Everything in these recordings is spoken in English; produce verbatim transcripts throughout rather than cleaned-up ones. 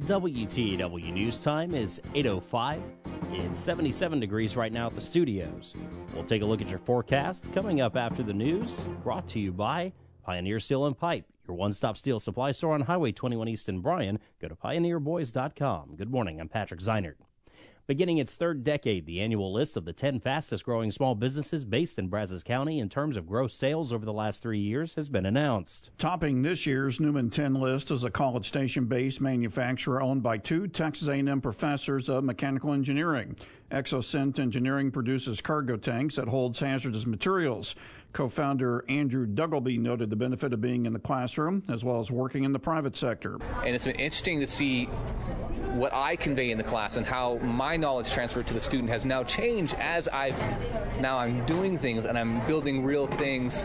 W T A W News Time is eight oh five. It's seventy-seven degrees right now at the studios. We'll take a look at your forecast coming up after the news, brought to you by Pioneer Steel and Pipe, your one-stop steel supply store on Highway twenty-one East in Bryan. Go to pioneer boys dot com. Good morning, I'm Patrick Zeinert. Beginning its third decade, the annual list of the ten fastest-growing small businesses based in Brazos County in terms of gross sales over the last three years has been announced. Topping this year's Newman ten list is a College Station-based manufacturer owned by two Texas A and M professors of mechanical engineering. Exocent Engineering produces cargo tanks that holds hazardous materials. Co-founder Andrew Duggleby noted the benefit of being in the classroom as well as working in the private sector. And it's been interesting to see what I convey in the class and how my knowledge transfer to the student has now changed as I've now I'm doing things and I'm building real things.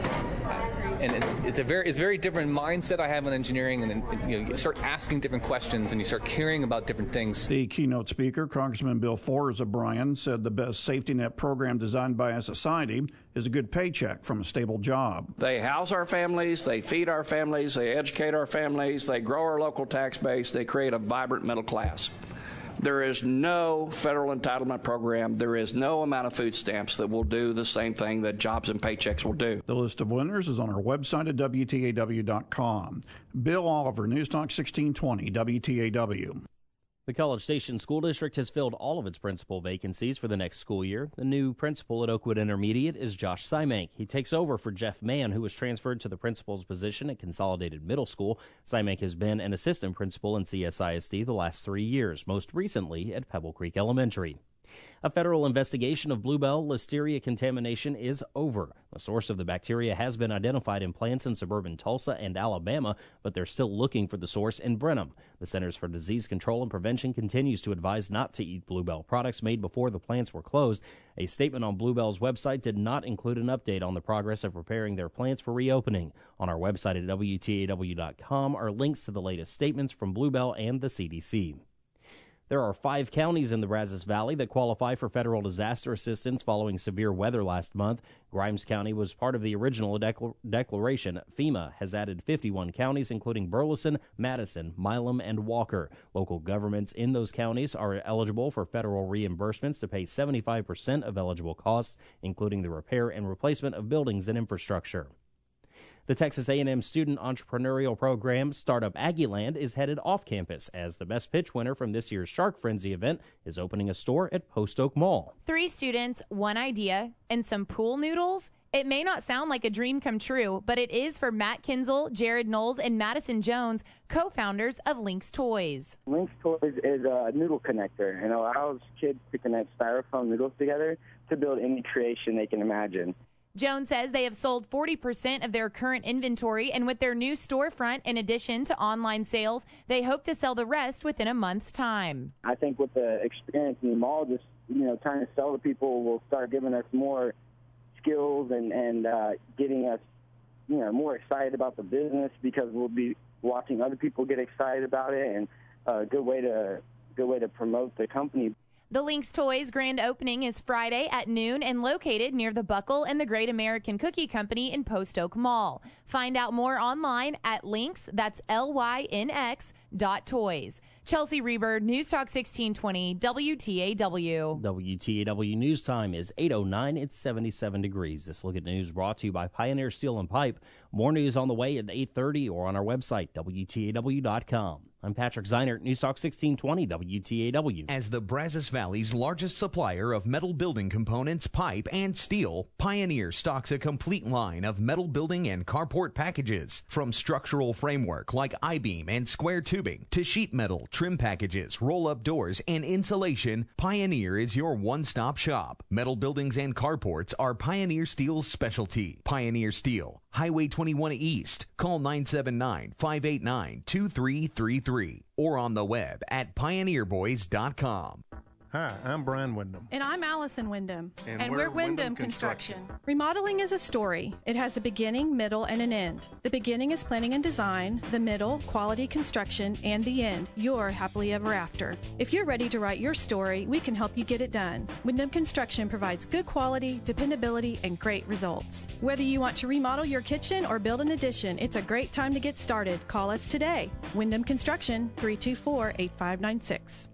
And it's, it's a very it's a very different mindset I have in engineering, and, and you know, you start asking different questions and you start caring about different things. The keynote speaker, Congressman Bill Forrest of Bryan, said the best safety net program designed by a society is a good paycheck from a stable job. They house our families, they feed our families, they educate our families, they grow our local tax base, they create a vibrant middle class. There is no federal entitlement program, there is no amount of food stamps that will do the same thing that jobs and paychecks will do. The list of winners is on our website at W T A W dot com. Bill Oliver, News Talk sixteen twenty, W T A W. The College Station School District has filled all of its principal vacancies for the next school year. The new principal at Oakwood Intermediate is Josh Symank. He takes over for Jeff Mann, who was transferred to the principal's position at Consolidated Middle School. Symank has been an assistant principal in C S I S D the last three years, most recently at Pebble Creek Elementary. A federal investigation of Bluebell Listeria contamination is over. The source of the bacteria has been identified in plants in suburban Tulsa and Alabama, but they're still looking for the source in Brenham. The Centers for Disease Control and Prevention continues to advise not to eat Bluebell products made before the plants were closed. A statement on Bluebell's website did not include an update on the progress of preparing their plants for reopening. On our website at W T A W dot com are links to the latest statements from Bluebell and the C D C. There are five counties in the Brazos Valley that qualify for federal disaster assistance following severe weather last month. Grimes County was part of the original decla- declaration. FEMA has added fifty-one counties, including Burleson, Madison, Milam, and Walker. Local governments in those counties are eligible for federal reimbursements to pay seventy-five percent of eligible costs, including the repair and replacement of buildings and infrastructure. The Texas A and M student entrepreneurial program Startup Aggieland is headed off campus as the best pitch winner from this year's Shark Frenzy event is opening a store at Post Oak Mall. Three students, one idea, and some pool noodles. It may not sound like a dream come true, but it is for Matt Kinzel, Jared Knowles, and Madison Jones, co-founders of Lynx Toys. Lynx Toys is a noodle connector and allows kids to connect styrofoam noodles together to build any creation they can imagine. Jones says they have sold forty percent of their current inventory, and with their new storefront, in addition to online sales, they hope to sell the rest within a month's time. I think with the experience in the mall, just you know, trying to sell to people will start giving us more skills and and uh, getting us, you know, more excited about the business because we'll be watching other people get excited about it, and a good way to good way to promote the company. The Lynx Toys grand opening is Friday at noon and located near the Buckle and the Great American Cookie Company in Post Oak Mall. Find out more online at Lynx, that's L Y N X, dot toys. Chelsea Reber, News Talk sixteen twenty, W T A W. W T A W News Time is eight oh nine. It's seventy-seven degrees. This look at news brought to you by Pioneer Steel and Pipe. More news on the way at eight thirty or on our website, W T A W dot com. I'm Patrick Zeinert, News Talk sixteen twenty, W T A W. As the Brazos Valley's largest supplier of metal building components, pipe, and steel, Pioneer stocks a complete line of metal building and carport packages. From structural framework like I-beam and square tubing to sheet metal, trim packages, roll-up doors, and insulation, Pioneer is your one-stop shop. Metal buildings and carports are Pioneer Steel's specialty. Pioneer Steel, Highway twenty-one East. Call nine seven nine, five eight nine, two three three three or on the web at pioneer boys dot com. Hi, I'm Brian Wyndham. And I'm Allison Wyndham. And, and we're, we're Wyndham, Wyndham Construction. Construction. Remodeling is a story. It has a beginning, middle, and an end. The beginning is planning and design, the middle, quality construction, and the end, your happily ever after. If you're ready to write your story, we can help you get it done. Wyndham Construction provides good quality, dependability, and great results. Whether you want to remodel your kitchen or build an addition, it's a great time to get started. Call us today. Wyndham Construction, three two four, eight five nine six.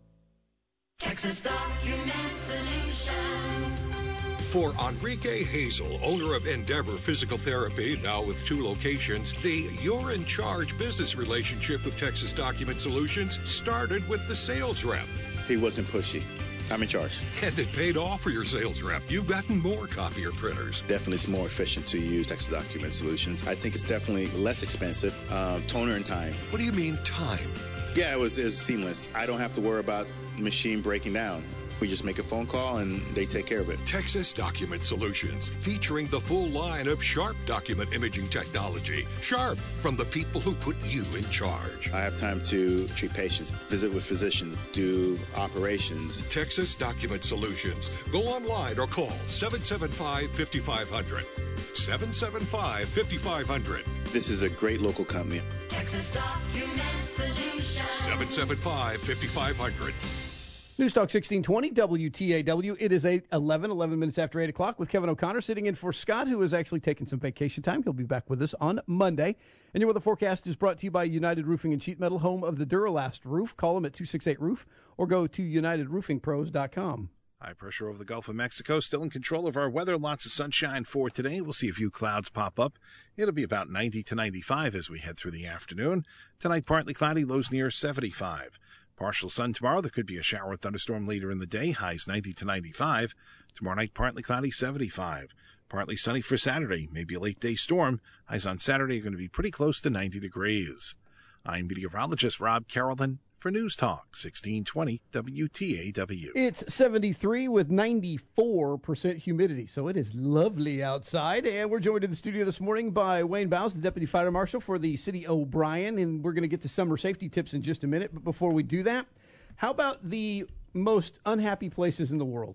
Texas Document Solutions. For Enrique Hazel, owner of Endeavor Physical Therapy, now with two locations, the You're in Charge business relationship with Texas Document Solutions started with the sales rep. He wasn't pushy. I'm in charge. And it paid off for your sales rep. You've gotten more copier printers. Definitely it's more efficient to use Texas Document Solutions. I think it's definitely less expensive. Uh, toner and time. What do you mean time? Yeah, it was, it was seamless. I don't have to worry about the machine breaking down. We just make a phone call and they take care of it. Texas Document Solutions, featuring the full line of Sharp document imaging technology. Sharp, from the people who put you in charge. I have time to treat patients, visit with physicians, do operations. Texas Document Solutions. Go online or call seven seven five, five five zero zero. seven seven five, five five zero zero. This is a great local company. Texas Document Solutions. seven seven five, five five zero zero. News Talk sixteen twenty W T A W. It is eight eleven, eleven minutes after eight o'clock with Kevin O'Connor sitting in for Scott, who is actually taking some vacation time. He'll be back with us on Monday. And your weather forecast is brought to you by United Roofing and Sheet Metal, home of the Duralast roof. Call them at two six eight roof or go to united roofing pros dot com. High pressure over the Gulf of Mexico, still in control of our weather. Lots of sunshine for today. We'll see a few clouds pop up. It'll be about ninety to ninety-five as we head through the afternoon. Tonight, partly cloudy, lows near seventy-five. Partial sun tomorrow. There could be a shower or thunderstorm later in the day. Highs ninety to ninety-five. Tomorrow night, partly cloudy, seventy-five. Partly sunny for Saturday. Maybe a late day storm. Highs on Saturday are going to be pretty close to ninety degrees. I'm meteorologist Rob Carrollton for News Talk sixteen twenty W T A W. It's seventy-three with ninety-four percent humidity, so it is lovely outside. And we're joined in the studio this morning by Wayne Bowes, the Deputy Fire Marshal for the City of O'Brien, and we're going to get to summer safety tips in just a minute. But before we do that, how about the most unhappy places in the world?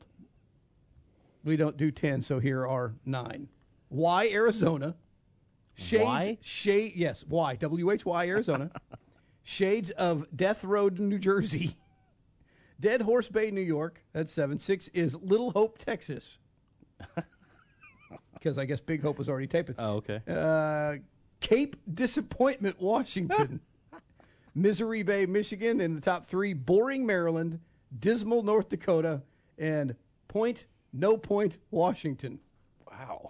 We don't do ten, so here are nine. Y, Arizona. Shades, Why? Shade, yes, Y, W H Y, Arizona. Shades of Death Road, New Jersey. Dead Horse Bay, New York. That's seven. Six is Little Hope, Texas. Because I guess Big Hope was already taping. Oh, okay. Uh, Cape Disappointment, Washington. Misery Bay, Michigan. In the top three, Boring, Maryland. Dismal, North Dakota. And Point, No Point, Washington. Wow.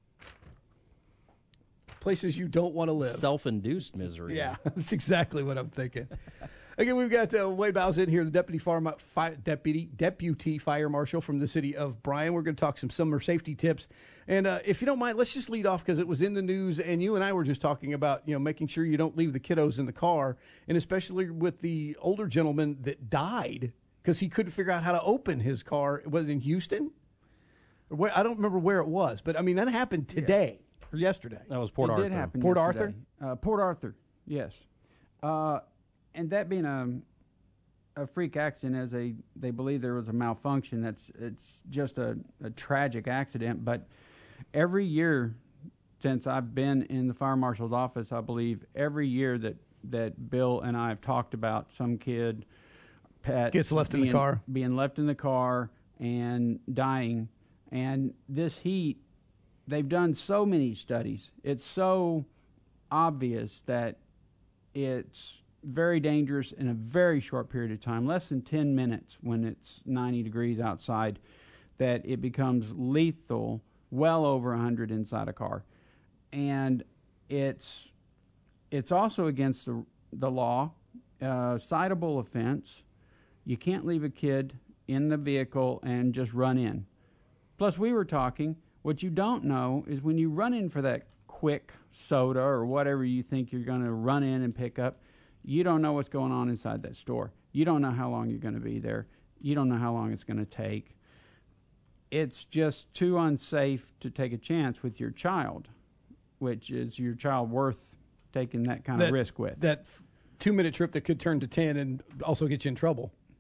Places you don't want to live. Self-induced misery. Yeah, that's exactly what I'm thinking. Again, we've got uh, Wade Bowes in here, the deputy fire, fi- deputy deputy fire marshal from the city of Bryan. We're going to talk some summer safety tips, and uh, if you don't mind, let's just lead off because it was in the news, and you and I were just talking about you know making sure you don't leave the kiddos in the car, and especially with the older gentleman that died because he couldn't figure out how to open his car. Was it in Houston? Where, I don't remember where it was, but I mean that happened today. Yeah. Or yesterday. That was Port it Arthur. Did happen Port yesterday. Arthur? Uh, Port Arthur, yes. Uh, and that being a, a freak accident, as they, they believe there was a malfunction, that's it's just a, a tragic accident. But every year since I've been in the fire marshal's office, I believe every year that, that Bill and I have talked about some kid, pet, gets left being, in the car, being left in the car and dying. And this heat, they've done so many studies. It's so obvious that it's very dangerous in a very short period of time, less than ten minutes when it's ninety degrees outside, that it becomes lethal well over one hundred inside a car. And it's it's also against the, the law, uh, citable offense. You can't leave a kid in the vehicle and just run in. Plus, we were talking, what you don't know is when you run in for that quick soda or whatever you think you're going to run in and pick up, you don't know what's going on inside that store. You don't know how long you're going to be there. You don't know how long it's going to take. It's just too unsafe to take a chance with your child, which is your child worth taking that kind that, of risk with. That two-minute trip that could turn to ten and also get you in trouble.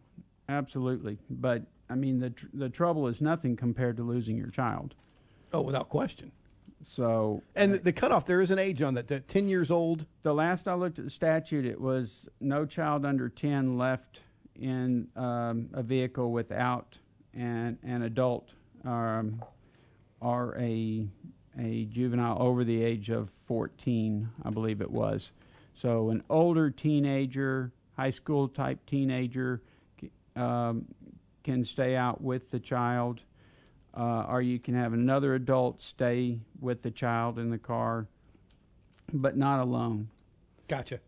Absolutely. But, I mean, the tr- the trouble is nothing compared to losing your child. Oh, without question. So, and the, the cutoff, there is an age on that, the ten years old. The last I looked at the statute, it was no child under ten left in um, a vehicle without an an adult um, or a a juvenile over the age of fourteen, I believe it was. So an older teenager, high school type teenager, um, can stay out with the child. Uh, or you can have another adult stay with the child in the car, but not alone. Gotcha.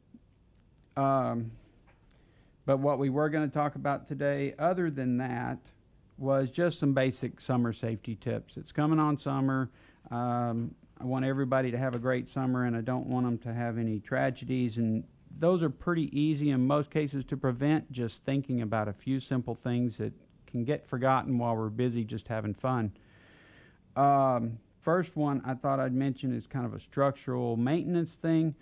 Um, but what we were going to talk about today, other than that, was just some basic summer safety tips. It's coming on summer. Um, I want everybody to have a great summer, and I don't want them to have any tragedies. And those are pretty easy in most cases to prevent, just thinking about a few simple things that can get forgotten while we're busy just having fun. Um, first one I thought I'd mention is kind of a structural maintenance thing.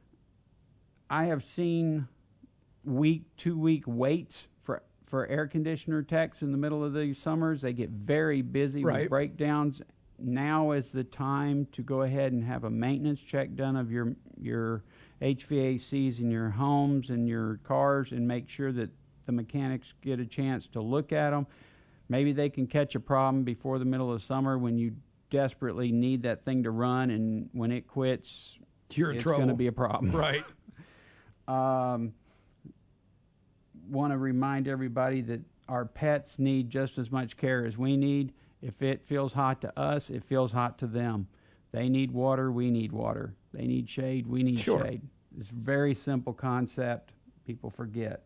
I have seen week, two-week waits for, for air conditioner techs in the middle of these summers. They get very busy Right. with breakdowns. Now is the time to go ahead and have a maintenance check done of your your H V A Cs in your homes and your cars, and make sure that the mechanics get a chance to look at them. Maybe they can catch a problem before the middle of summer when you desperately need that thing to run, and when it quits, You're in it's trouble. going to be a problem. Right. um, want to remind everybody that our pets need just as much care as we need. If it feels hot to us, it feels hot to them. They need water, we need water. They need shade, we need Sure. shade. It's a very simple concept. People forget.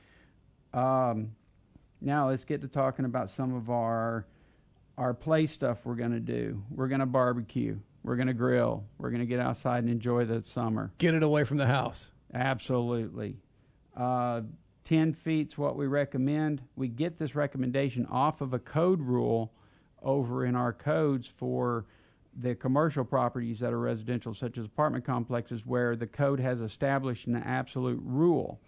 Um, now let's get to talking about some of our our play stuff we're going to do. We're going to barbecue. We're going to grill. We're going to get outside and enjoy the summer. Get it away from the house. Absolutely. Uh, ten feet's what we recommend. We get this recommendation off of a code rule over in our codes for the commercial properties that are residential, such as apartment complexes, where the code has established an absolute rule.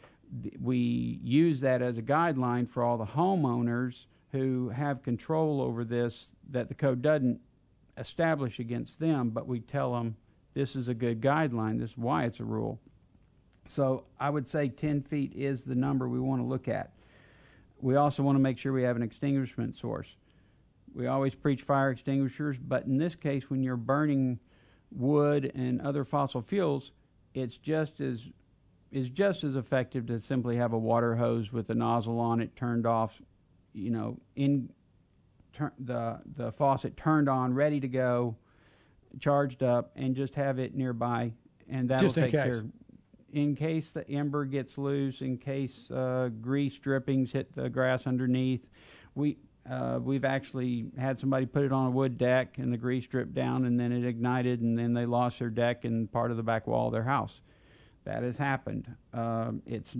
We use that as a guideline for all the homeowners who have control over this that the code doesn't establish against them, but we tell them this is a good guideline, this is why it's a rule. So I would say ten feet is the number we want to look at. We also want to make sure we have an extinguishment source. We always preach fire extinguishers, but in this case, when you're burning wood and other fossil fuels, it's just as is just as effective to simply have a water hose with a nozzle on it turned off, you know, in tur- the the faucet turned on, ready to go, charged up, and just have it nearby, and that'll Just in take case. care. In case the ember gets loose, in case uh, grease drippings hit the grass underneath, we. Uh, we've actually had somebody put it on a wood deck and the grease dripped down and then it ignited and then they lost their deck and part of the back wall of their house. That has happened. Um, it's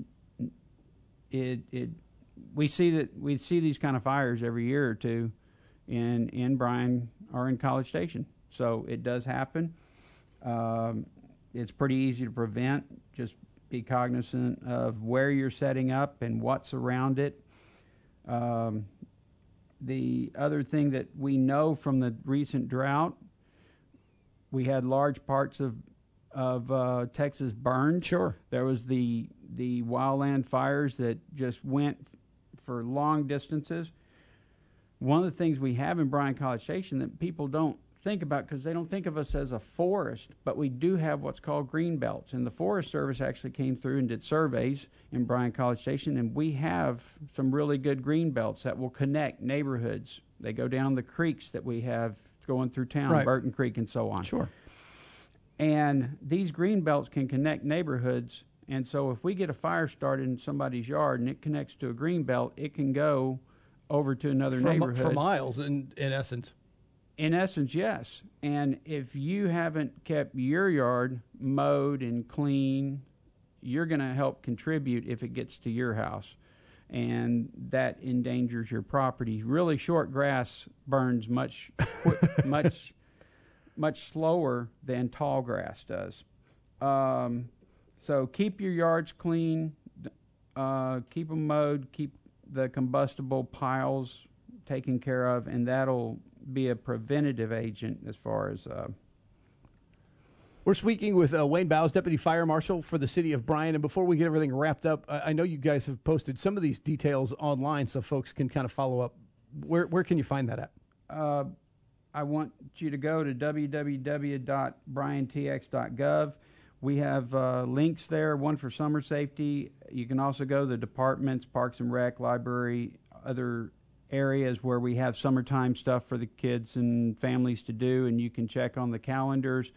it it we see that we see these kind of fires every year or two in in Bryan or in College Station. So it does happen. Um, it's pretty easy to prevent. Just be cognizant of where you're setting up and what's around it. Um, The other thing that we know from the recent drought, we had large parts of of uh, Texas burned. Sure. There was the the wildland fires that just went f- for long distances. One of the things we have in Bryan College Station that people don't think about because they don't think of us as a forest, but we do have what's called green belts. And the Forest Service actually came through and did surveys in Bryan College Station, and we have some really good green belts that will connect neighborhoods. They go down the creeks that we have going through town, Right. Burton Creek and so on. Sure. And these green belts can connect neighborhoods. And so if we get a fire started in somebody's yard and it connects to a green belt, it can go over to another For, mi- neighborhood. for miles, in, in essence. In essence, yes. And if you haven't kept your yard mowed and clean, you're going to help contribute if it gets to your house. And that endangers your property. Really short grass burns much, qui- much, much slower than tall grass does. Um, so keep your yards clean. Uh, keep them mowed. Keep the combustible piles taken care of, and that'll be a preventative agent as far as. Uh, We're speaking with uh, Wayne Bowes, Deputy Fire Marshal for the city of Bryan. And before we get everything wrapped up, I, I know you guys have posted some of these details online so folks can kind of follow up. Where where can you find that at? Uh, I want you to go to w w w dot bryan t x dot gov. We have uh, links there, one for summer safety. You can also go to the departments, Parks and Rec, Library, other areas where we have summertime stuff for the kids and families to do, and you can check on the calendars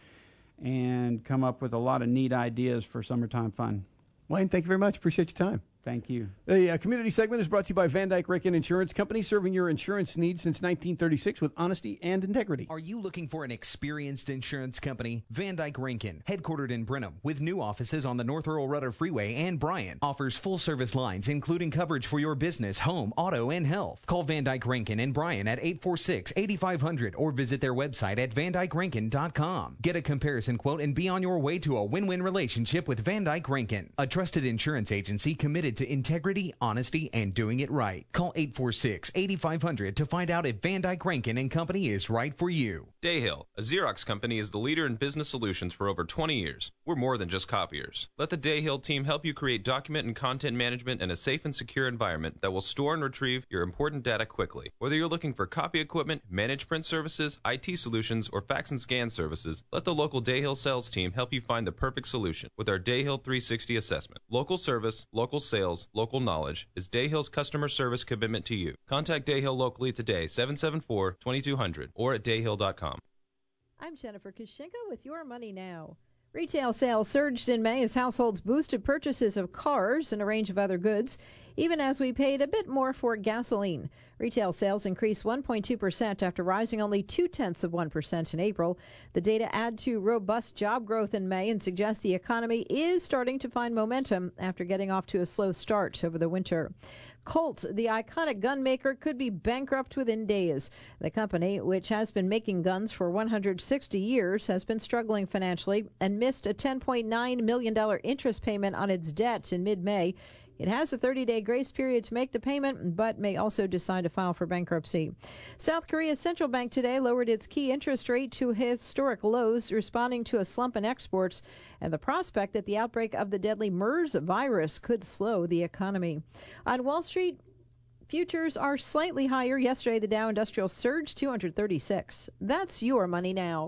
and come up with a lot of neat ideas for summertime fun. Wayne, thank you very much. Appreciate your time. Thank you. The uh, community segment is brought to you by Van Dyke Ricken Insurance Company, serving your insurance needs since nineteen thirty-six with honesty and integrity. Are you looking for an experienced insurance company? Van Dyke Ricken, headquartered in Brenham, with new offices on the North Earl Rudder Freeway and Bryan, offers full-service lines, including coverage for your business, home, auto, and health. Call Van Dyke Ricken in Bryan at eight four six, eight five zero zero or visit their website at van dyke ricken dot com. Get a comparison quote and be on your way to a win-win relationship with Van Dyke Ricken, a trusted insurance agency committed to integrity, honesty, and doing it right. Call eight four six, eight five zero zero to find out if Van Dyke Rankin and Company is right for you. Dayhill, a Xerox company, is the leader in business solutions for over twenty years. We're more than just copiers. Let the Dayhill team help you create document and content management in a safe and secure environment that will store and retrieve your important data quickly. Whether you're looking for copy equipment, managed print services, I T solutions, or fax and scan services, let the local Dayhill sales team help you find the perfect solution with our Dayhill three sixty assessment. Local service, local sales, local knowledge is Dayhill's customer service commitment to you. Contact Dayhill locally today, seven seven four, two two zero zero or at dayhill dot com. I'm Jennifer Kushinka with Your Money Now. Retail sales surged in May as households boosted purchases of cars and a range of other goods, even as we paid a bit more for gasoline. Retail sales increased one point two percent after rising only two-tenths of one percent in April. The data add to robust job growth in May and suggest the economy is starting to find momentum after getting off to a slow start over the winter. Colt, the iconic gun maker, could be bankrupt within days. The company, which has been making guns for one hundred sixty years, has been struggling financially and missed a ten point nine million dollars interest payment on its debt in mid-May. It has a thirty-day grace period to make the payment, but may also decide to file for bankruptcy. South Korea's central bank today lowered its key interest rate to historic lows, responding to a slump in exports and the prospect that the outbreak of the deadly MERS virus could slow the economy. On Wall Street, futures are slightly higher. Yesterday, the Dow Industrial surged two hundred thirty-six. That's Your Money Now.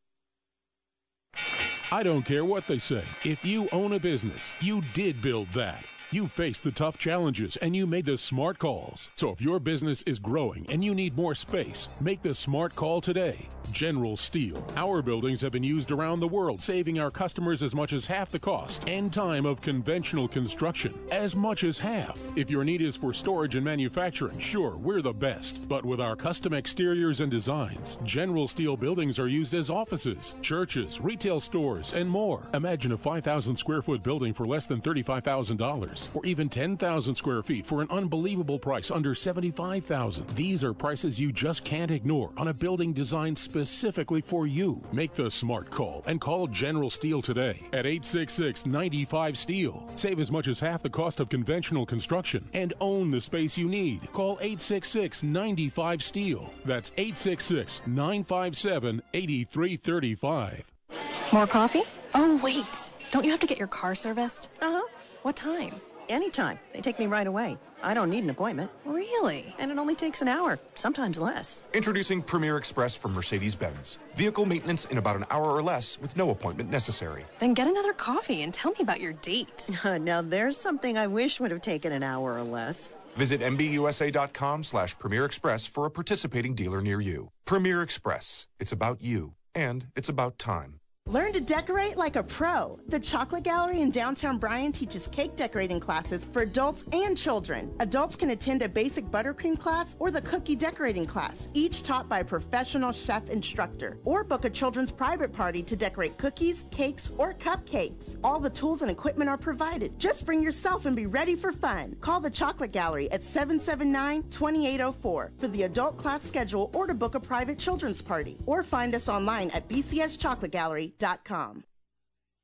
I don't care what they say. If you own a business, you did build that. You faced the tough challenges and you made the smart calls. So if your business is growing and you need more space, make the smart call today. General Steel. Our buildings have been used around the world, saving our customers as much as half the cost and time of conventional construction. As much as half. If your need is for storage and manufacturing, sure, we're the best. But with our custom exteriors and designs, General Steel buildings are used as offices, churches, retail stores, and more. Imagine a five thousand square foot building for less than thirty-five thousand dollars. Or even ten thousand square feet for an unbelievable price under seventy-five thousand dollars. These are prices you just can't ignore on a building designed specifically for you. Make the smart call and call General Steel today at eight six six, nine five, STEEL. Save as much as half the cost of conventional construction and own the space you need. Call eight six six, nine five, STEEL. That's eight six six, nine five seven, eight three three five. More coffee? Oh, wait. Don't you have to get your car serviced? Uh-huh. What time? Anytime. They take me right away. I don't need an appointment. Really? And it only takes an hour, sometimes less. Introducing Premier Express from Mercedes-Benz. Vehicle maintenance in about an hour or less with no appointment necessary. Then get another coffee and tell me about your date. Now there's something I wish would have taken an hour or less. Visit mbusa.com slash Premier Express for a participating dealer near you. Premier Express. It's about you. And it's about time. Learn to decorate like a pro. The Chocolate Gallery in downtown Bryan teaches cake decorating classes for adults and children. Adults can attend a basic buttercream class or the cookie decorating class, each taught by a professional chef instructor. Or book a children's private party to decorate cookies, cakes, or cupcakes. All the tools and equipment are provided. Just bring yourself and be ready for fun. Call the Chocolate Gallery at seven seven nine, two eight zero four for the adult class schedule or to book a private children's party. Or find us online at b c s chocolate gallery dot com.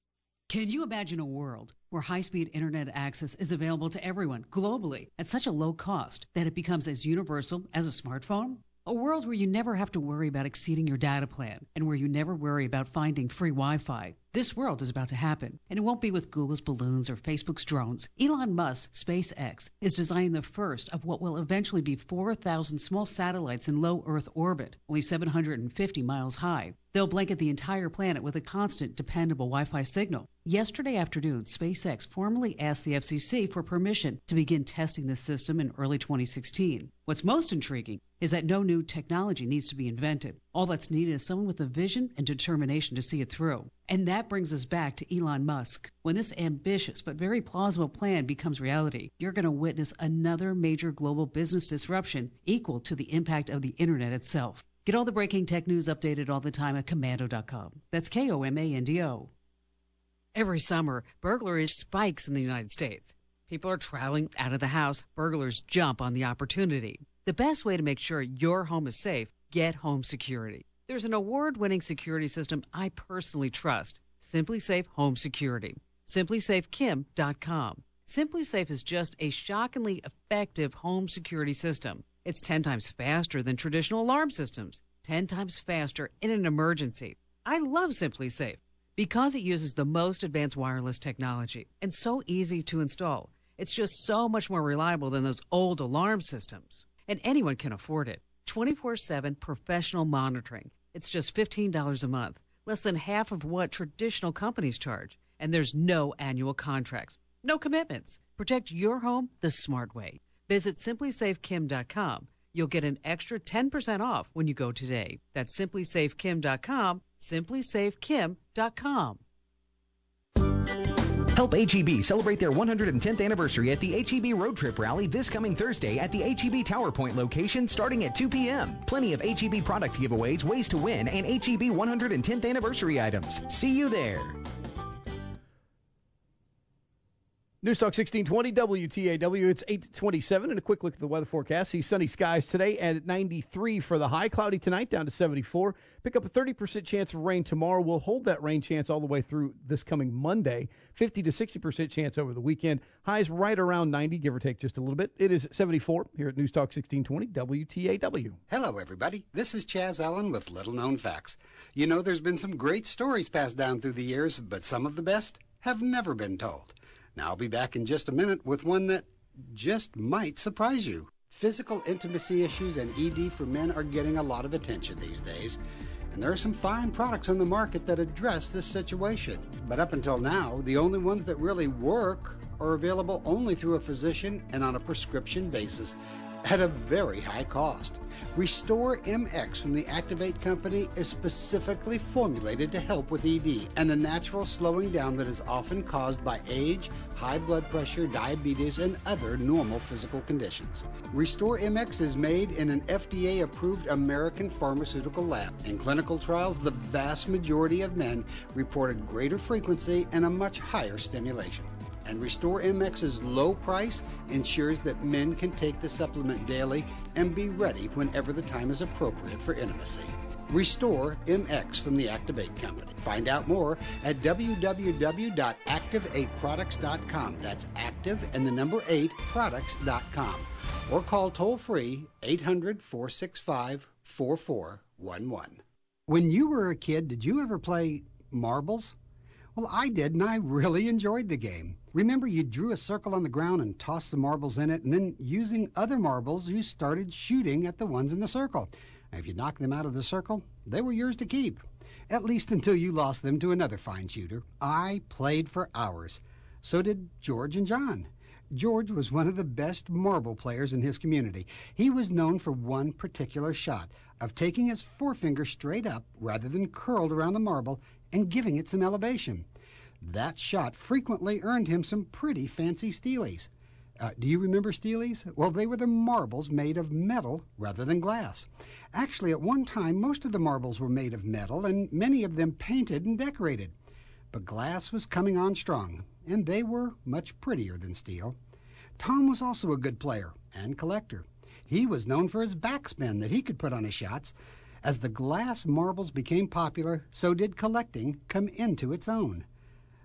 Can you imagine a world where high-speed internet access is available to everyone globally at such a low cost that it becomes as universal as a smartphone? A world where you never have to worry about exceeding your data plan and where you never worry about finding free Wi-Fi. This world is about to happen, and it won't be with Google's balloons or Facebook's drones. Elon Musk's SpaceX is designing the first of what will eventually be four thousand small satellites in low Earth orbit, only seven hundred fifty miles high. They'll blanket the entire planet with a constant, dependable Wi-Fi signal. Yesterday afternoon, SpaceX formally asked the F C C for permission to begin testing the system in early twenty sixteen. What's most intriguing is that no new technology needs to be invented. All that's needed is someone with a vision and determination to see it through. And that brings us back to Elon Musk. When this ambitious but very plausible plan becomes reality, you're going to witness another major global business disruption equal to the impact of the internet itself. Get all the breaking tech news updated all the time at Komando dot com. That's K O M A N D O. Every summer, burglary spikes in the United States. People are traveling out of the house. Burglars jump on the opportunity. The best way to make sure your home is safe, get home security. There's an award-winning security system I personally trust, SimpliSafe Home Security. Simply Safe Kim dot com. SimpliSafe is just a shockingly effective home security system. It's ten times faster than traditional alarm systems, ten times faster in an emergency. I love SimpliSafe because it uses the most advanced wireless technology and so easy to install. It's just so much more reliable than those old alarm systems. And anyone can afford it. twenty-four seven professional monitoring. It's just fifteen dollars a month, less than half of what traditional companies charge. And there's no annual contracts, no commitments. Protect your home the smart way. Visit Simply Safe Kim dot com. You'll get an extra ten percent off when you go today. That's Simply Safe Kim dot com, Simply Safe Kim dot com. Help H E B celebrate their one hundred tenth anniversary at the H E B Road Trip Rally this coming Thursday at the H E B Tower Point location starting at two p.m. Plenty of H E B product giveaways, ways to win, and H E B one hundred tenth anniversary items. See you there. News Talk sixteen twenty W T A W. It's eight twenty-seven, and a quick look at the weather forecast. See sunny skies today at ninety-three for the high. Cloudy tonight down to seventy-four. Pick up a thirty percent chance of rain tomorrow. We'll hold that rain chance all the way through this coming Monday. fifty to sixty percent chance over the weekend. Highs right around ninety, give or take just a little bit. It is seventy-four here at News Talk sixteen twenty W T A W. Hello, everybody. This is Chaz Allen with Little Known Facts. You know, there's been some great stories passed down through the years, but some of the best have never been told. Now, I'll be back in just a minute with one that just might surprise you. Physical intimacy issues and E D for men are getting a lot of attention these days, and there are some fine products on the market that address this situation. But up until now, the only ones that really work are available only through a physician and on a prescription basis at a very high cost. Restore M X from the Activate Company is specifically formulated to help with E D and the natural slowing down that is often caused by age, high blood pressure, diabetes, and other normal physical conditions. Restore M X is made in an F D A-approved American pharmaceutical lab. In clinical trials, the vast majority of men reported greater frequency and a much higher stimulation. And Restore M X's low price ensures that men can take the supplement daily and be ready whenever the time is appropriate for intimacy. Restore M X from the Activate Company. Find out more at w w w dot active eight products dot com. That's active and the number eight products dot com. Or call toll free eight hundred, four six five, four four one one. When you were a kid, did you ever play marbles? Well, I did, and I really enjoyed the game. Remember, you drew a circle on the ground and tossed the marbles in it, and then using other marbles, you started shooting at the ones in the circle. And if you knocked them out of the circle, they were yours to keep. At least until you lost them to another fine shooter. I played for hours. So did George and John. George was one of the best marble players in his community. He was known for one particular shot of taking his forefinger straight up rather than curled around the marble and giving it some elevation. That shot frequently earned him some pretty fancy steelies. Uh, do you remember steelies? Well, they were the marbles made of metal rather than glass. Actually, at one time, most of the marbles were made of metal and many of them painted and decorated. But glass was coming on strong, and they were much prettier than steel. Tom was also a good player and collector. He was known for his backspin that he could put on his shots. As the glass marbles became popular, so did collecting come into its own.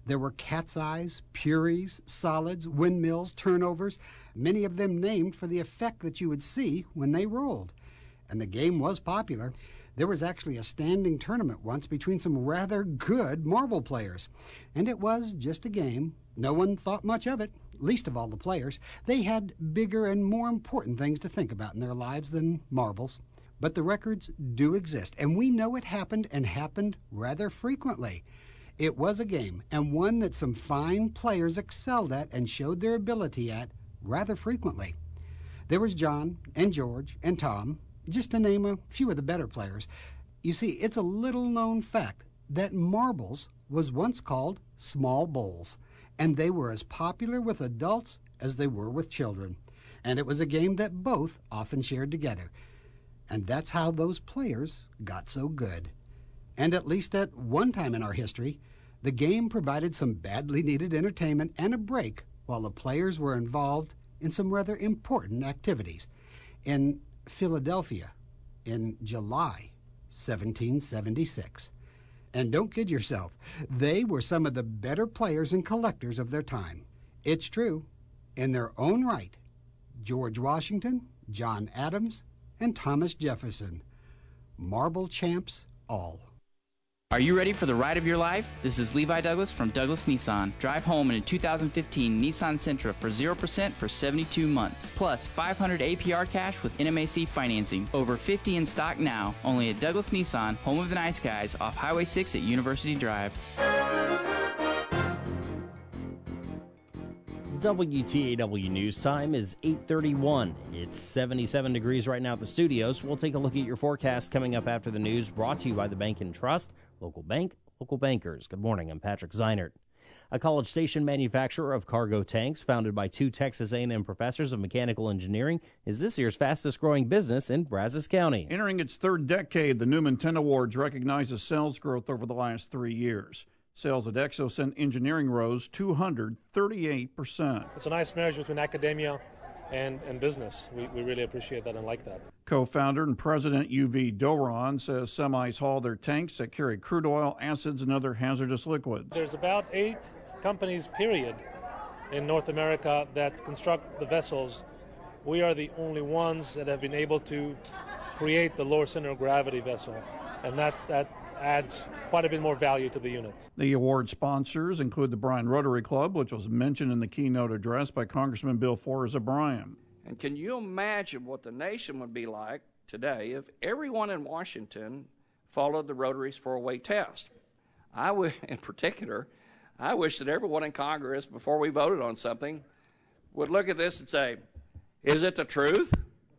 There were cat's eyes, purees, solids, windmills, turnovers, many of them named for the effect that you would see when they rolled. And the game was popular. There was actually a standing tournament once between some rather good marble players. And it was just a game. No one thought much of it, least of all the players. They had bigger and more important things to think about in their lives than marbles. But the records do exist, and we know it happened and happened rather frequently. It was a game, and one that some fine players excelled at and showed their ability at rather frequently. There was John and George and Tom, just to name a few of the better players. You see, it's a little-known fact that marbles was once called small bowls, and they were as popular with adults as they were with children. And it was a game that both often shared together. And that's how those players got so good. And at least at one time in our history, the game provided some badly needed entertainment and a break while the players were involved in some rather important activities. In Philadelphia, in July seventeen seventy-six. And don't kid yourself, they were some of the better players and collectors of their time. It's true, in their own right, George Washington, John Adams, and Thomas Jefferson. Marble champs all. Are you ready for the ride of your life? This is Levi Douglas from Douglas Nissan. Drive home in a two thousand fifteen Nissan Sentra for zero percent for seventy-two months. Plus five hundred A P R cash with N M A C financing. Over fifty in stock now. Only at Douglas Nissan, home of the nice guys, off Highway six at University Drive. W T A W News Time is eight thirty-one. It's seventy-seven degrees right now at the studios. We'll take a look at your forecast coming up after the news, brought to you by the Bank and Trust. Local bank, local bankers. Good morning, I'm Patrick Zeinert. A College Station manufacturer of cargo tanks, founded by two Texas A and M professors of mechanical engineering, is this year's fastest-growing business in Brazos County. Entering its third decade, the Newman ten Awards recognizes sales growth over the last three years. Sales at Exocent Engineering rose two hundred thirty-eight percent. It's a nice marriage between academia and, and business. We, we really appreciate that and like that. Co-founder and president U V Doron says semis haul their tanks that carry crude oil, acids, and other hazardous liquids. There's about eight companies, period, in North America that construct the vessels. We are the only ones that have been able to create the lower center of gravity vessel, and that, that adds quite a bit more value to the unit. The award sponsors include the Bryan Rotary Club, which was mentioned in the keynote address by Congressman Bill Forrest of Bryan. And can you imagine what the nation would be like today if everyone in Washington followed the Rotary's four-way test? I w- in particular, I wish that everyone in Congress, before we voted on something, would look at this and say, is it the truth?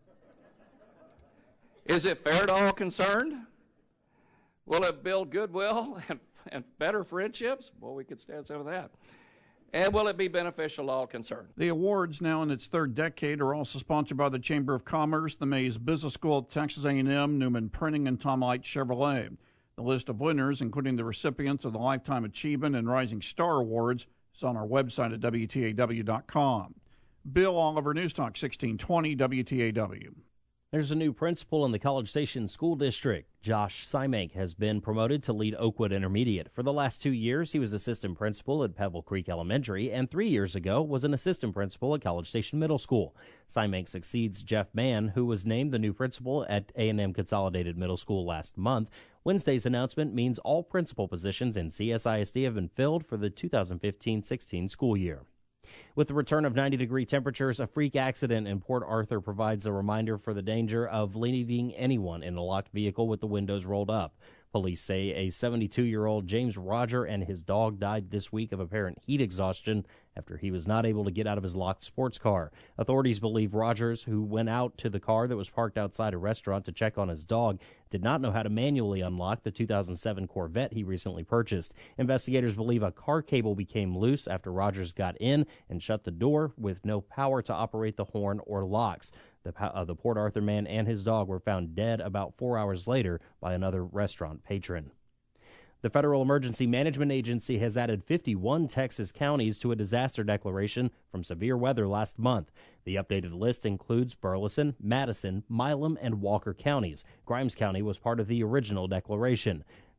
Is it fair to all concerned? Will it build goodwill and, and better friendships? Well, we could stand some of that. And will it be beneficial to all concerned? The awards, now in its third decade, are also sponsored by the Chamber of Commerce, the Mays Business School, Texas A and M, Newman Printing, and Tom Light Chevrolet. The list of winners, including the recipients of the Lifetime Achievement and Rising Star Awards, is on our website at W T A W dot com. Bill Oliver, News Talk sixteen twenty W T A W. There's a new principal in the College Station School District. Josh Symank has been promoted to lead Oakwood Intermediate. For the last two years, he was assistant principal at Pebble Creek Elementary, and three years ago was an assistant principal at College Station Middle School. Symank succeeds Jeff Mann, who was named the new principal at A and M Consolidated Middle School last month. Wednesday's announcement means all principal positions in C S I S D have been filled for the two thousand fifteen sixteen school year. With the return of ninety-degree temperatures, a freak accident in Port Arthur provides a reminder for the danger of leaving anyone in a locked vehicle with the windows rolled up. Police say a seventy-two-year-old James Roger and his dog died this week of apparent heat exhaustion after he was not able to get out of his locked sports car. Authorities believe Rogers, who went out to the car that was parked outside a restaurant to check on his dog, did not know how to manually unlock the two thousand seven Corvette he recently purchased. Investigators believe a car cable became loose after Rogers got in and shut the door with no power to operate the horn or locks. The, uh, the Port Arthur man and his dog were found dead about four hours later by another restaurant patron. The Federal Emergency Management Agency has added fifty-one Texas counties to a disaster declaration from severe weather last month. The updated list includes Burleson, Madison, Milam, and Walker counties. Grimes County was part of the original declaration.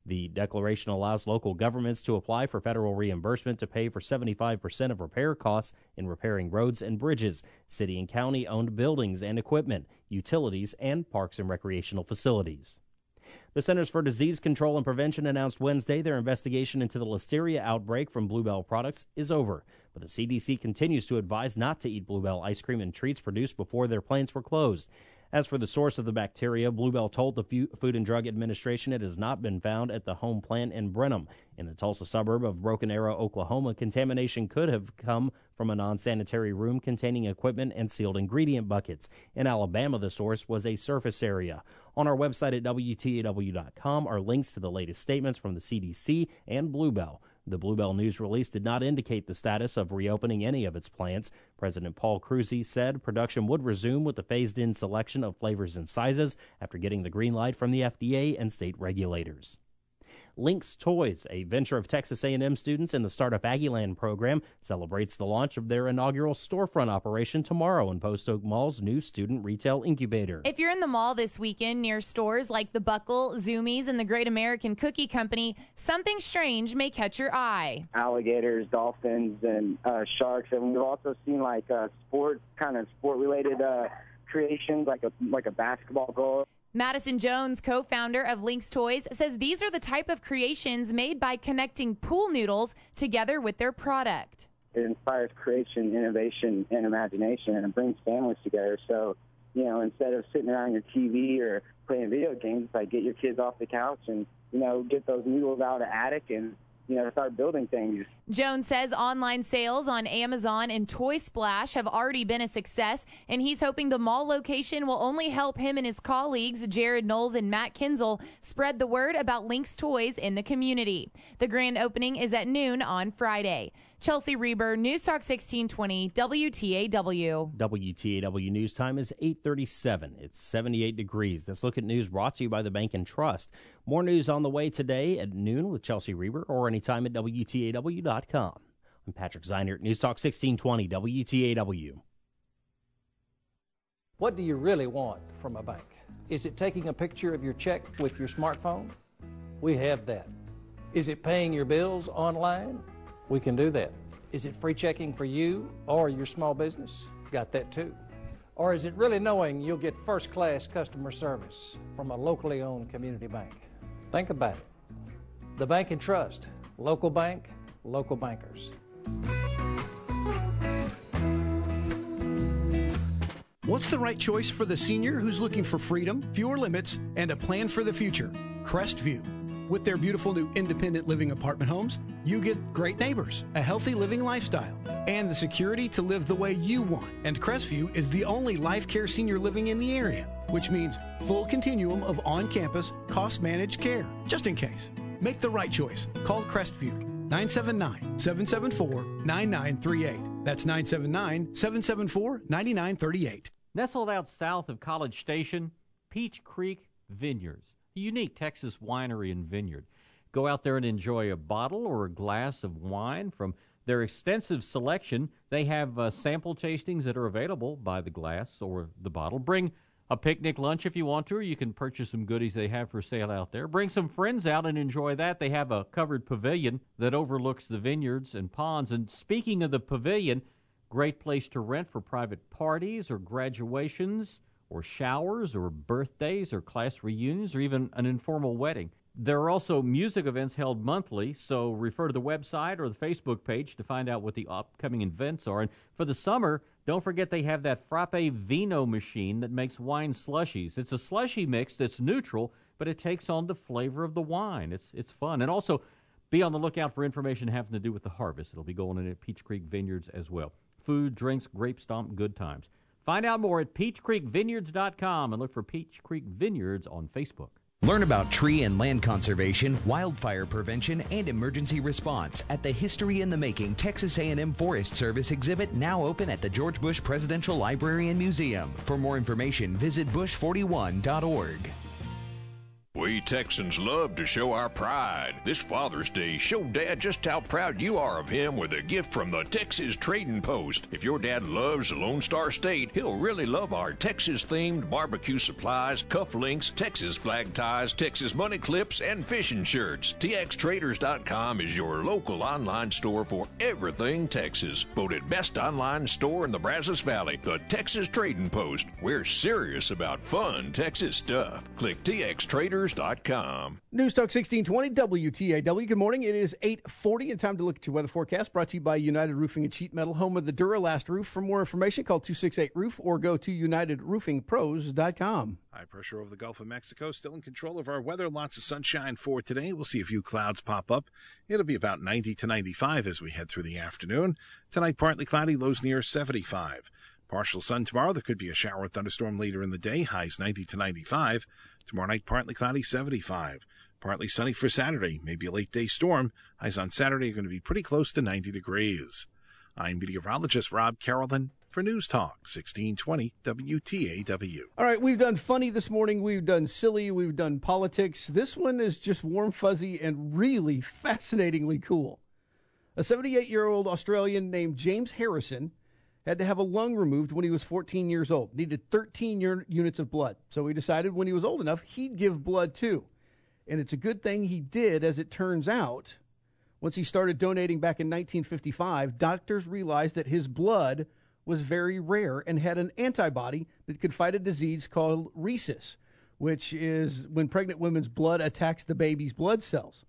The declaration allows local governments to apply for federal reimbursement to pay for seventy-five percent of repair costs in repairing roads and bridges, city and county-owned buildings and equipment, utilities, and parks and recreational facilities. The Centers for Disease Control and Prevention announced Wednesday their investigation into the Listeria outbreak from Bluebell products is over, but the C D C continues to advise not to eat Bluebell ice cream and treats produced before their plants were closed. As for the source of the bacteria, Bluebell told the Food and Drug Administration it has not been found at the home plant in Brenham. In the Tulsa suburb of Broken Arrow, Oklahoma, contamination could have come from a non-sanitary room containing equipment and sealed ingredient buckets. In Alabama, the source was a surface area. On our website at W T A W dot com are links to the latest statements from the C D C and Bluebell. The Bluebell news release did not indicate the status of reopening any of its plants. President Paul Kruse said production would resume with the phased-in selection of flavors and sizes after getting the green light from the F D A and state regulators. Lynx Toys, a venture of Texas A and M students in the Startup Aggieland program, celebrates the launch of their inaugural storefront operation tomorrow in Post Oak Mall's new student retail incubator. If you're in the mall this weekend near stores like The Buckle, Zoomies, and the Great American Cookie Company, something strange may catch your eye. Alligators, dolphins, and uh, sharks, and we've also seen like uh, sport, kind of sport-related uh, creations, like a like a basketball goal. Madison Jones, co-founder of Lynx Toys, says these are the type of creations made by connecting pool noodles together with their product. It inspires creation, innovation, and imagination, and it brings families together. So, you know, instead of sitting around your T V or playing video games, like get your kids off the couch and, you know, get those noodles out of the attic and, you know, start building things. Jones says online sales on Amazon and Toy Splash have already been a success, and he's hoping the mall location will only help him and his colleagues, Jared Knowles and Matt Kinzel, spread the word about Lynx Toys in the community. The grand opening is at noon on Friday. Chelsea Reber, News Talk sixteen twenty, W T A W. W T A W News Time is eight thirty-seven. It's seventy-eight degrees. This Look at News brought to you by the Bank and Trust. More news on the way today at noon with Chelsea Reber or anytime at W T A W dot com. I'm Patrick Zeinert, News Talk sixteen twenty, W T A W. What do you really want from a bank? Is it taking a picture of your check with your smartphone? We have that. Is it paying your bills online? We can do that. Is it free checking for you or your small business? Got that too. Or is it really knowing you'll get first-class customer service from a locally owned community bank? Think about it. The Bank and Trust. Local bank, local bankers. What's the right choice for the senior who's looking for freedom, fewer limits, and a plan for the future? Crestview. With their beautiful new independent living apartment homes, you get great neighbors, a healthy living lifestyle, and the security to live the way you want. And Crestview is the only life care senior living in the area, which means full continuum of on-campus, cost-managed care, just in case. Make the right choice. Call Crestview, nine seven nine, seven seven four, nine nine three eight. That's nine seven nine, seven seven four, nine nine three eight. Nestled out south of College Station, Peach Creek Vineyards, a unique Texas winery and vineyard. Go out there and enjoy a bottle or a glass of wine from their extensive selection. They have uh, sample tastings that are available by the glass or the bottle. Bring a picnic lunch if you want to, or you can purchase some goodies they have for sale out there. Bring some friends out and enjoy that. They have a covered pavilion that overlooks the vineyards and ponds. And speaking of the pavilion, great place to rent for private parties or graduations or showers or birthdays or class reunions or even an informal wedding. There are also music events held monthly, so refer to the website or the Facebook page to find out what the upcoming events are. And for the summer, don't forget they have that Frappe Vino machine that makes wine slushies. It's a slushy mix that's neutral, but it takes on the flavor of the wine. It's it's fun. And also, be on the lookout for information having to do with the harvest. It'll be going in at Peach Creek Vineyards as well. Food, drinks, grape stomp, good times. Find out more at peach creek vineyards dot com and look for Peach Creek Vineyards on Facebook. Learn about tree and land conservation, wildfire prevention, and emergency response at the History in the Making Texas A and M Forest Service exhibit, now open at the George Bush Presidential Library and Museum. For more information, visit bush forty-one dot org. We Texans love to show our pride. This Father's Day, show Dad just how proud you are of him with a gift from the Texas Trading Post. If your dad loves the Lone Star State, he'll really love our Texas-themed barbecue supplies, cufflinks, Texas flag ties, Texas money clips, and fishing shirts. T X Traders dot com is your local online store for everything Texas. Voted best online store in the Brazos Valley, the Texas Trading Post. We're serious about fun Texas stuff. Click T X Traders dot com. News Talk sixteen twenty W T A W. Good morning. It is eight forty and time to look at your weather forecast, brought to you by United Roofing and Sheet Metal, home of the Duralast roof. For more information, call two six eight roof or go to United Roofing Pros dot com. High pressure over the Gulf of Mexico, still in control of our weather. Lots of sunshine for today. We'll see a few clouds pop up. It'll be about ninety to ninety-five as we head through the afternoon. Tonight, partly cloudy, lows near seventy-five. Partial sun tomorrow. There could be a shower or thunderstorm later in the day. Highs ninety to ninety-five. Tomorrow night, partly cloudy, seventy-five. Partly sunny for Saturday. Maybe a late-day storm. Highs on Saturday are going to be pretty close to ninety degrees. I'm meteorologist Rob Carrollton for News Talk sixteen twenty W T A W. All right, we've done funny this morning. We've done silly. We've done politics. This one is just warm, fuzzy, and really fascinatingly cool. A seventy-eight-year-old Australian named James Harrison had to have a lung removed when he was fourteen years old. Needed thirteen units of blood. So he decided when he was old enough, he'd give blood too. And it's a good thing he did, as it turns out. Once he started donating back in nineteen fifty-five, doctors realized that his blood was very rare and had an antibody that could fight a disease called rhesus, which is when pregnant women's blood attacks the baby's blood cells.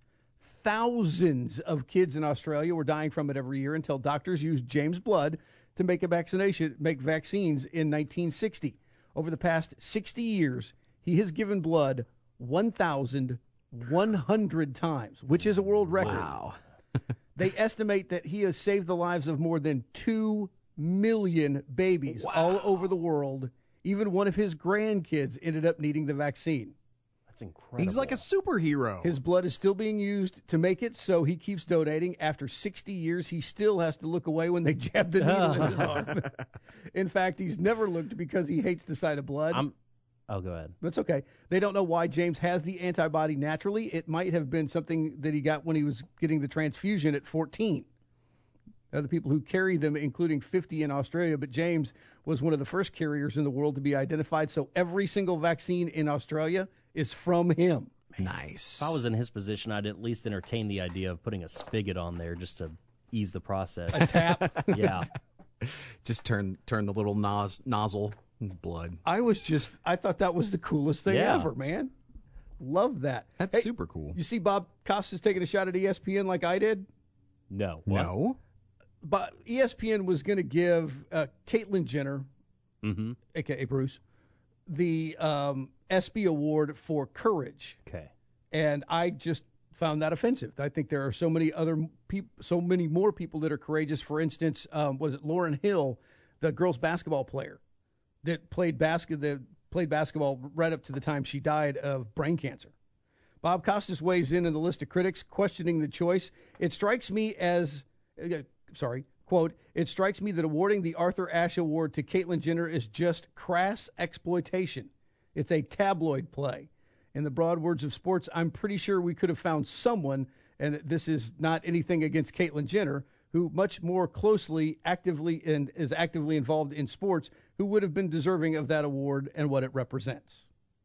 Thousands of kids in Australia were dying from it every year until doctors used James' blood to make a vaccination, make vaccines in nineteen sixty. Over the past sixty years, he has given blood one thousand one hundred times, which is a world record. Wow. They estimate that he has saved the lives of more than two million babies wow. all over the world. Even one of his grandkids ended up needing the vaccine. That's incredible. He's like a superhero. His blood is still being used to make it, so he keeps donating. After sixty years, he still has to look away when they jab the needle in his arm. In fact, he's never looked because he hates the sight of blood. I'm, oh, go ahead. That's okay. They don't know why James has the antibody naturally. It might have been something that he got when he was getting the transfusion at fourteen. Other people who carry them, including fifty in Australia, but James was one of the first carriers in the world to be identified, so every single vaccine in Australia is from him. Nice. If I was in his position, I'd at least entertain the idea of putting a spigot on there just to ease the process. A tap? Yeah. Just turn turn the little nos- nozzle blood. I was just, I thought that was the coolest thing yeah. ever, man. Love that. That's hey, super cool. You see Bob Costas taking a shot at E S P N like I did? No. What? No. But E S P N was going to give uh, Caitlyn Jenner, mm-hmm. a k a. Bruce, the um, ESPY Award for courage. Okay. And I just found that offensive. I think there are so many other people, so many more people that are courageous. For instance, um, was it Lauryn Hill, the girls basketball player that played basket that played basketball right up to the time she died of brain cancer. Bob Costas weighs in on the list of critics questioning the choice. It strikes me as, uh, sorry, quote, it strikes me that awarding the Arthur Ashe Award to Caitlyn Jenner is just crass exploitation. It's a tabloid play. In the broad words of sports, I'm pretty sure we could have found someone, and this is not anything against Caitlyn Jenner, who much more closely, actively, and is actively involved in sports, who would have been deserving of that award and what it represents.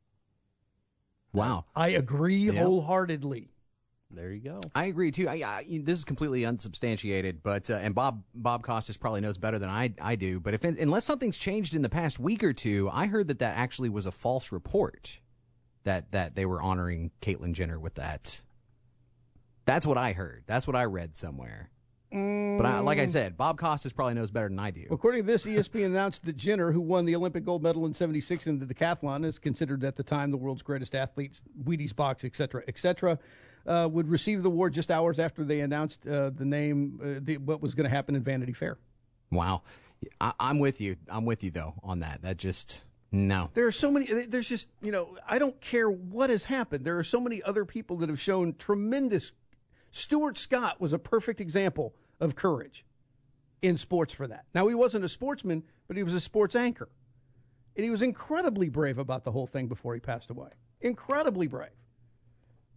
Wow. I agree yeah. wholeheartedly. There you go. I agree too. I, I, this is completely unsubstantiated, but uh, and Bob Bob Costas probably knows better than I I do. But if unless something's changed in the past week or two, I heard that that actually was a false report. That that they were honoring Caitlyn Jenner with that. That's what I heard. That's what I read somewhere. Mm. But I, like I said, Bob Costas probably knows better than I do. According to this, E S P N announced that Jenner, who won the Olympic gold medal in seventy-six in the decathlon, is considered at the time the world's greatest athlete, Wheaties box, et cetera, et cetera, uh, would receive the award just hours after they announced uh, the name, uh, the, what was going to happen in Vanity Fair. Wow. I, I'm with you. I'm with you, though, on that. That just... No. There are so many, there's just, you know, I don't care what has happened. There are so many other people that have shown tremendous. Stuart Scott was a perfect example of courage in sports for that. Now, he wasn't a sportsman, but he was a sports anchor. And he was incredibly brave about the whole thing before he passed away. Incredibly brave.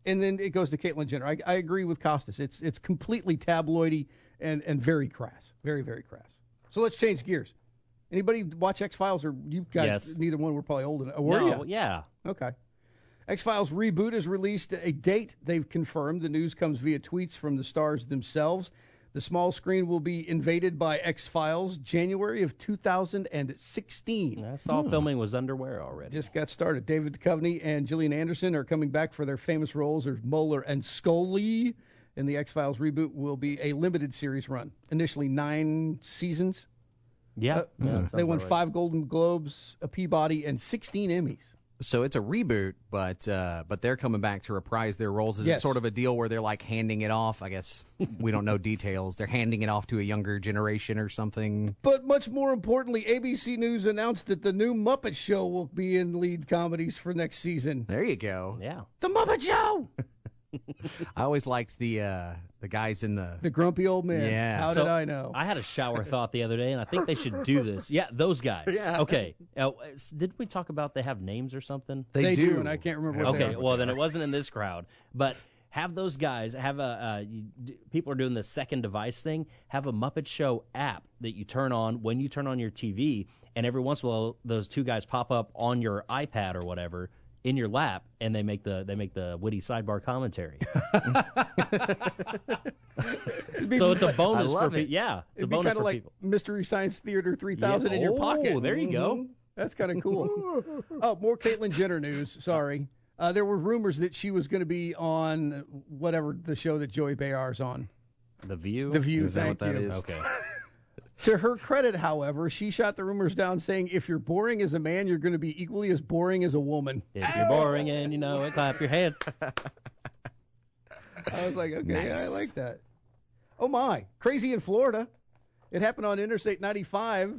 And then it goes to Caitlyn Jenner. I, I agree with Costas. It's it's completely tabloidy and, and very crass. Very, very crass. So let's change gears. Anybody watch X-Files, or you guys, yes. neither one were probably old enough? Were no, you? Yeah. Okay. X-Files reboot has released a date they've confirmed. The news comes via tweets from the stars themselves. The small screen will be invaded by X-Files January of two thousand sixteen. I saw hmm. filming was underway already. Just got started. David Duchovny and Gillian Anderson are coming back for their famous roles as Mulder and Scully. And the X-Files reboot will be a limited series run. Initially nine seasons. Yeah. Uh, yeah they won right. five Golden Globes, a Peabody, and sixteen Emmys. So it's a reboot, but uh, but they're coming back to reprise their roles. Is Yes. it sort of a deal where they're like handing it off? I guess we don't know details. They're handing it off to a younger generation or something. But much more importantly, A B C News announced that the new Muppet Show will be in lead comedies for next season. There you go. Yeah. The Muppet Show! I always liked the uh, the guys in the The grumpy old man. Yeah. How So, did I know? I had a shower thought the other day, and I think they should do this. Yeah, those guys. Yeah. Okay. Uh, did we talk about they have names or something? They, They do. do, and I can't remember what they Okay, are. well, then it wasn't in this crowd. But have those guys, have a, uh, you, d- people are doing the second device thing, have a Muppet Show app that you turn on when you turn on your T V, and every once in a while, those two guys pop up on your iPad or whatever, in your lap, and they make the they make the witty sidebar commentary. So it's a bonus I for love people. it. Yeah, it's It'd a be bonus kind for of like people. Mystery Science Theater three thousand Yeah. in your Oh, pocket. there you go. Mhm. That's kind of cool. Oh, more Caitlyn Jenner news. Sorry. Uh, there were rumors that she was going to be on whatever the show that Joey Behar's on. The View? The View, Is that thank what that you. is? Okay. To her credit, however, she shot the rumors down saying, if you're boring as a man, you're going to be equally as boring as a woman. If you're boring and you know it, clap your hands. I was like, okay, yeah, I Nice. like that. Oh, my. Crazy in Florida. It happened on Interstate ninety-five.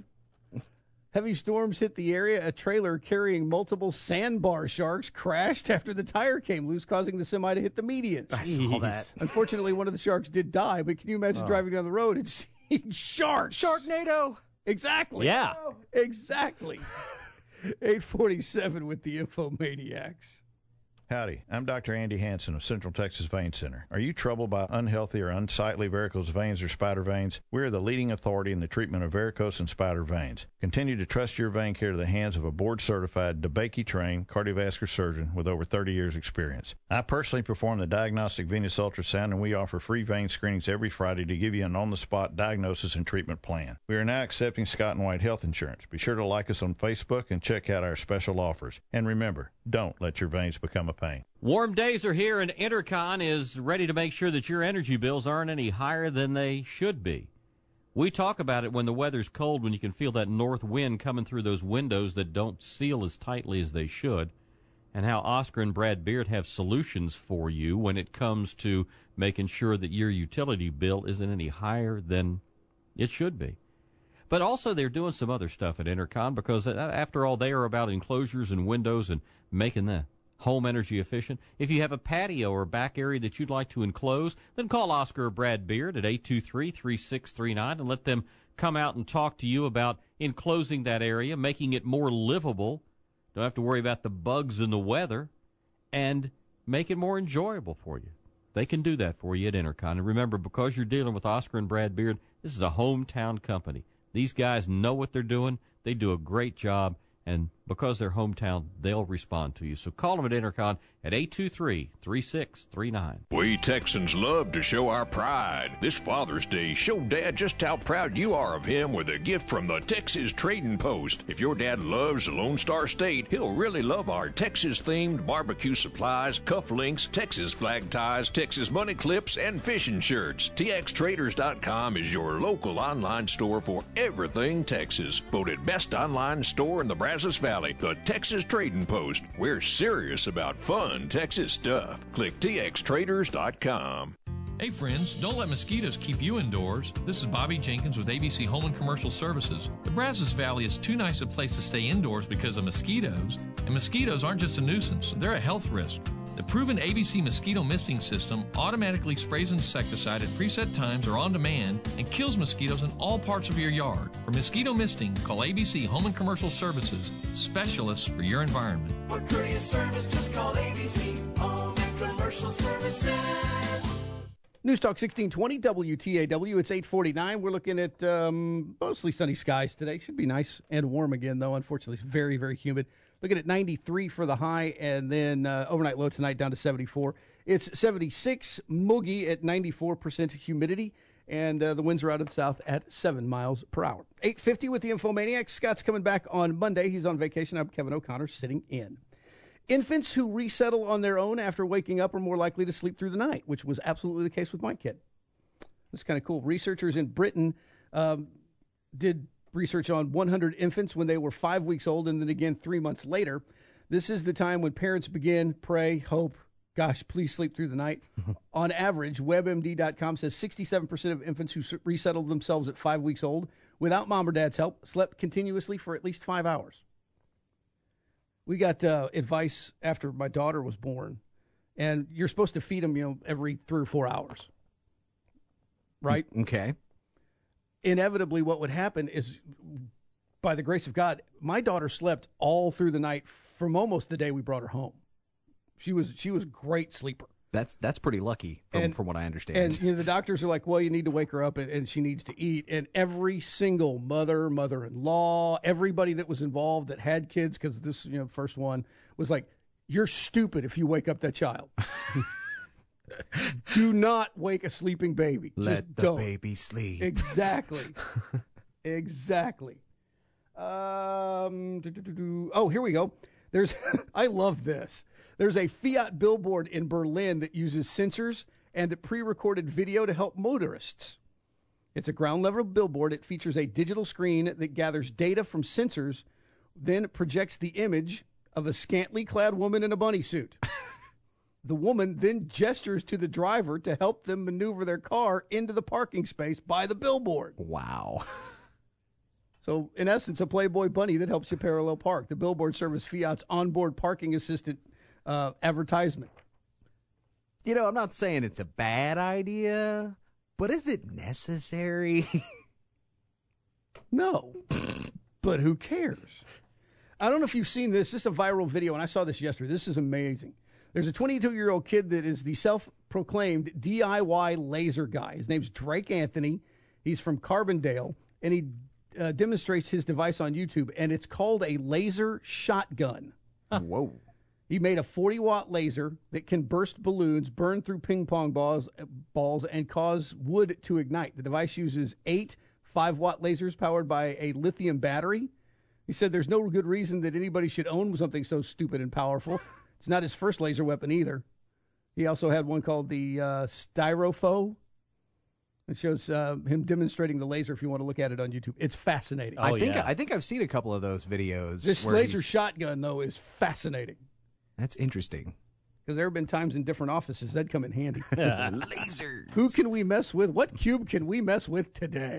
Heavy storms hit the area. A trailer carrying multiple sandbar sharks crashed after the tire came loose, causing the semi to hit the median. I saw that. Unfortunately, one of the sharks did die, but can you imagine Oh. driving down the road and seeing sharks? Sharknado. Exactly. Yeah. Exactly. eight forty-seven with the Infomaniacs. Howdy, I'm Doctor Andy Hansen of Central Texas Vein Center. Are you troubled by unhealthy or unsightly varicose veins or spider veins? We're the leading authority in the treatment of varicose and spider veins. Continue to trust your vein care to the hands of a board-certified, DeBakey-trained cardiovascular surgeon with over thirty years' experience. I personally perform the diagnostic venous ultrasound, and we offer free vein screenings every Friday to give you an on-the-spot diagnosis and treatment plan. We are now accepting Scott and White health insurance. Be sure to like us on Facebook and check out our special offers. And remember, don't let your veins become a pain. Warm days are here, and Intercon is ready to make sure that your energy bills aren't any higher than they should be. We talk about it when the weather's cold, when you can feel that north wind coming through those windows that don't seal as tightly as they should, and how Oscar and Brad Beard have solutions for you when it comes to making sure that your utility bill isn't any higher than it should be. But also they're doing some other stuff at Intercon because, after all, they are about enclosures and windows and making the home energy efficient. If you have a patio or back area that you'd like to enclose, then call Oscar or Brad Beard at eight two three, three six three nine and let them come out and talk to you about enclosing that area, making it more livable. Don't have to worry about the bugs and the weather, and make it more enjoyable for you. They can do that for you at Intercon. And remember, because you're dealing with Oscar and Brad Beard, this is a hometown company. These guys know what they're doing. They do a great job. And because they're hometown, they'll respond to you. So call them at Intercon at eight two three, three six three nine. We Texans love to show our pride. This Father's Day, show Dad just how proud you are of him with a gift from the Texas Trading Post. If your dad loves the Lone Star State, he'll really love our Texas-themed barbecue supplies, cufflinks, Texas flag ties, Texas money clips, and fishing shirts. T X traders dot com is your local online store for everything Texas. Voted best online store in the Brazos Valley, the Texas Trading Post. We're serious about fun Texas stuff. Click T X traders dot com. Hey friends, don't let mosquitoes keep you indoors. This is Bobby Jenkins with A B C Home and Commercial Services. The Brazos Valley is too nice a place to stay indoors because of mosquitoes. And mosquitoes aren't just a nuisance, they're a health risk. The proven A B C mosquito misting system automatically sprays insecticide at preset times or on demand and kills mosquitoes in all parts of your yard. For mosquito misting, call A B C Home and Commercial Services, specialists for your environment. For courteous service, just call A B C Home and Commercial. Commercial Services. News Talk sixteen twenty W T A W. It's eight forty-nine. We're looking at um, mostly sunny skies today. Should be nice and warm again, though. Unfortunately, it's very, very humid. Looking at ninety-three for the high, and then uh, overnight low tonight down to seventy-four. It's seventy-six, muggy at ninety-four percent humidity, and uh, the winds are out of the south at seven miles per hour. eight fifty with the Infomaniac. Scott's coming back on Monday. He's on vacation. I'm Kevin O'Connor sitting in. Infants who resettle on their own after waking up are more likely to sleep through the night, which was absolutely the case with my kid. It's kind of cool. Researchers in Britain um, did research on one hundred infants when they were five weeks old, and then again three months later. This is the time when parents begin, pray, hope, gosh, please sleep through the night. On average, web M D dot com says sixty-seven percent of infants who resettled themselves at five weeks old without mom or dad's help slept continuously for at least five hours. We got uh, advice after my daughter was born, and you're supposed to feed them, you know, every three or four hours, right? Okay. Inevitably, what would happen is, by the grace of God, my daughter slept all through the night from almost the day we brought her home. She was she was a great sleeper. That's that's pretty lucky, from, And- from what I understand. And you know, the doctors are like, well, you need to wake her up, and, and she needs to eat. And every single mother, mother-in-law, everybody that was involved that had kids, because this, you know, first one was like, you're stupid if you wake up that child. Do not wake a sleeping baby. Let Just the don't. baby sleep. Exactly. Exactly. Um. do, do, do, do. Oh, here we go. There's. I love this. There's a Fiat billboard in Berlin that uses sensors and pre-recorded video to help motorists. It's a ground-level billboard. It features a digital screen that gathers data from sensors, then projects the image of a scantily clad woman in a bunny suit. The woman then gestures to the driver to help them maneuver their car into the parking space by the billboard. Wow. So, in essence, a Playboy bunny that helps you parallel park. The billboard serves as Fiat's onboard parking assistant uh, advertisement. You know, I'm not saying it's a bad idea, but is it necessary? No. But who cares? I don't know if you've seen this. This is a viral video, and I saw this yesterday. This is amazing. There's a twenty-two-year-old kid that is the self-proclaimed D I Y laser guy. His name's Drake Anthony. He's from Carbondale, and he uh, demonstrates his device on YouTube, and it's called a laser shotgun. Whoa. He made a forty-watt laser that can burst balloons, burn through ping pong balls, balls, and cause wood to ignite. The device uses eight five-watt lasers powered by a lithium battery. He said there's no good reason that anybody should own something so stupid and powerful. It's not his first laser weapon either. He also had one called the uh, Styrofo. It shows uh, him demonstrating the laser if you want to look at it on YouTube. It's fascinating. I think I think I've seen a couple of those videos. This where laser he's- shotgun, though, is fascinating. That's interesting. Because there have been times in different offices that'd come in handy. Lasers. Who can we mess with? What cube can we mess with today?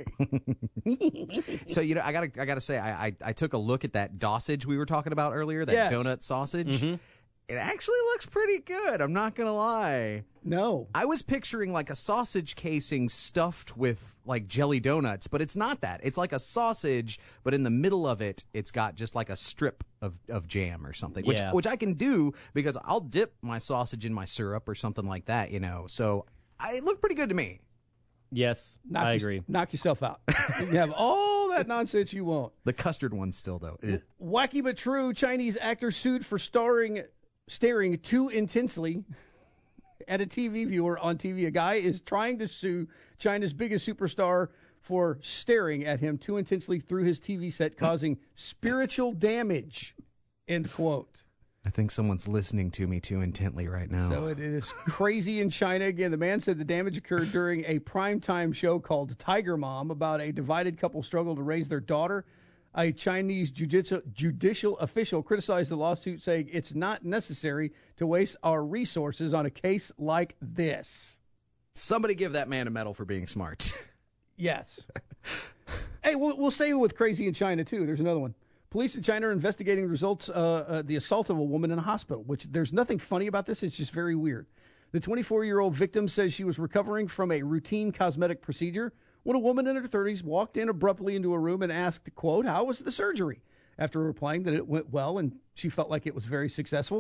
So, you know, I gotta I gotta say, I, I I took a look at that Dossage we were talking about earlier, that Yes. donut sausage. Mhm. It actually looks pretty good. I'm not gonna lie. No, I was picturing like a sausage casing stuffed with like jelly donuts, but it's not that. It's like a sausage, but in the middle of it, it's got just like a strip of, of jam or something, which Yeah. which I can do because I'll dip my sausage in my syrup or something like that, you know. So I, it looked pretty good to me. Yes, Knock I your- agree. Knock yourself out. You can have all that nonsense you want. The custard one still though. Ugh. Wacky but true, Chinese actor sued for starring, staring too intensely at a T V viewer on T V. A guy is trying to sue China's biggest superstar for staring at him too intensely through his T V set, causing spiritual damage, end quote. I think someone's listening to me too intently right now. So it is crazy in China. Again, the man said the damage occurred during a primetime show called Tiger Mom about a divided couple struggle to raise their daughter. A Chinese judicial, judicial official criticized the lawsuit, saying it's not necessary to waste our resources on a case like this. Somebody give that man a medal for being smart. Yes. Hey, we'll, we'll stay with crazy in China, too. There's another one. Police in China are investigating the results, uh, uh, the assault of a woman in a hospital, which there's nothing funny about this. It's just very weird. The twenty-four-year-old victim says she was recovering from a routine cosmetic procedure when a woman in her thirties walked in abruptly into a room and asked, quote, how was the surgery? After replying that it went well and she felt like it was very successful,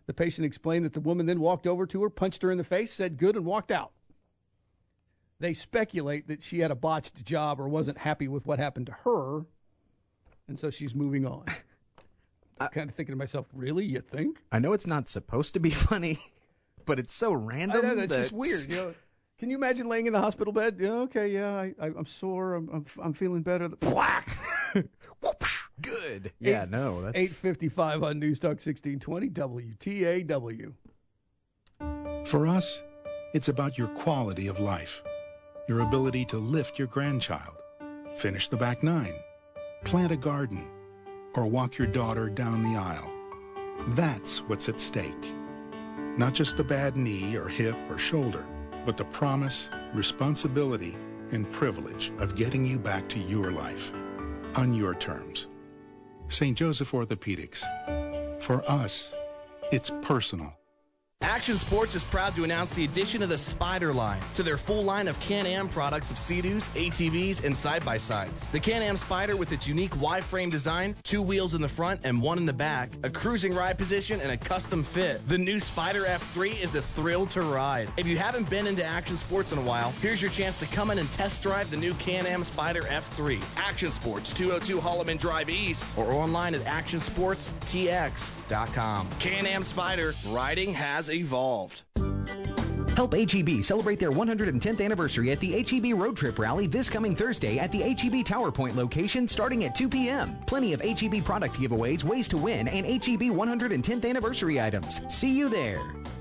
The patient explained that the woman then walked over to her, punched her in the face, said good, and walked out. They speculate that she had a botched job or wasn't happy with what happened to her, and so she's moving on. I'm kind of thinking to myself, really, you think? I know it's not supposed to be funny, but it's so random. I know, that's that... just weird. You know, can you imagine laying in the hospital bed? Yeah, okay, yeah, I, I, I'm sore. I'm, I'm, I'm feeling better. Whack! Good. Yeah, Eight, no. That's... eight fifty-five on News Talk sixteen twenty W T A W. For us, it's about your quality of life, your ability to lift your grandchild, finish the back nine, plant a garden, or walk your daughter down the aisle. That's what's at stake. Not just the bad knee or hip or shoulder, but the promise, responsibility, and privilege of getting you back to your life on your terms. Saint Joseph Orthopedics. For us, it's personal. Action Sports is proud to announce the addition of the Spider line to their full line of Can-Am products of Sea-Doos, A T Vs, and side-by-sides. The Can-Am Spider with its unique Y-frame design, two wheels in the front and one in the back, a cruising ride position, and a custom fit. The new Spider F three is a thrill to ride. If you haven't been into Action Sports in a while, here's your chance to come in and test drive the new Can-Am Spider F three. Action Sports, two oh two Holloman Drive East, or online at action sports t x dot com. Can-Am Spider, riding has evolved. Help H E B celebrate their one hundred tenth anniversary at the H E B Road Trip Rally this coming Thursday at the H E B Tower Point location starting at two p.m. Plenty of H E B product giveaways, ways to win, and H E B one hundred tenth anniversary items. See you there.